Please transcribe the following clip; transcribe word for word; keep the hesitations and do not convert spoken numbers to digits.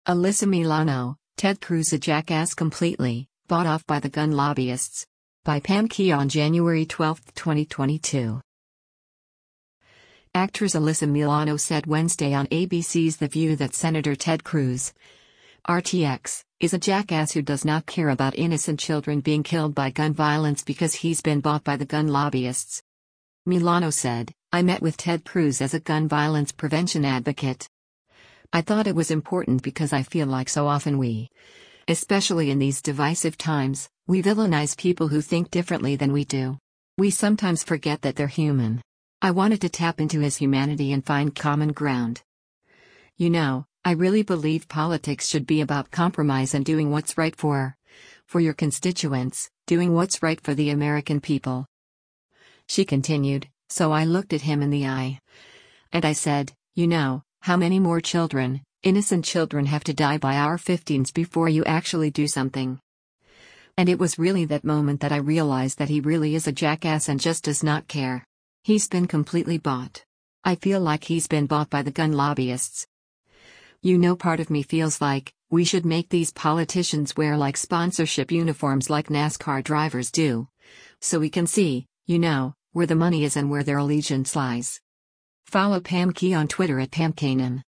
Alyssa Milano, Ted Cruz a jackass completely, bought off by the gun lobbyists. By Pam Key on January twelfth, twenty twenty-two. Actress Alyssa Milano said Wednesday on A B C's The View that Senator Ted Cruz, R T X, is a jackass who does not care about innocent children being killed by gun violence because he's been bought by the gun lobbyists. Milano said, "I met with Ted Cruz as a gun violence prevention advocate. I thought it was important because I feel like so often we, especially in these divisive times, we villainize people who think differently than we do. We sometimes forget that they're human. I wanted to tap into his humanity and find common ground. You know, I really believe politics should be about compromise and doing what's right for, for your constituents, doing what's right for the American people." She continued, "So I looked at him in the eye. And I said, you know, how many more children, innocent children have to die by our fifteens before you actually do something? And it was really that moment that I realized that he really is a jackass and just does not care. He's been completely bought. I feel like he's been bought by the gun lobbyists. You know, part of me feels like we should make these politicians wear like sponsorship uniforms like NASCAR drivers do, so we can see, you know, where the money is and where their allegiance lies." Follow Pam Key on Twitter at Pam Kanan.